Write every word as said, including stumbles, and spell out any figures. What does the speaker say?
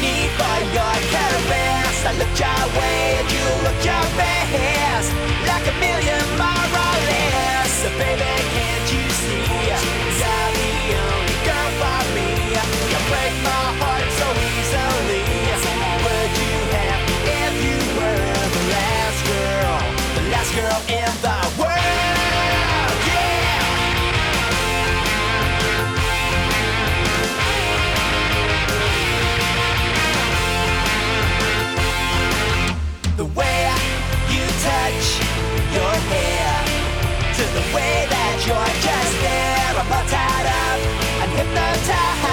need for your caress. I looked your way and you looked your best, like a million more or less. So baby, can't you see, you're the only girl for me. You break my heart so easily. Would you have me if you were the last girl, the last girl in the world? Yeah. The way you touch your hair, to the way that you're just there, I'm all tied up and hypnotized.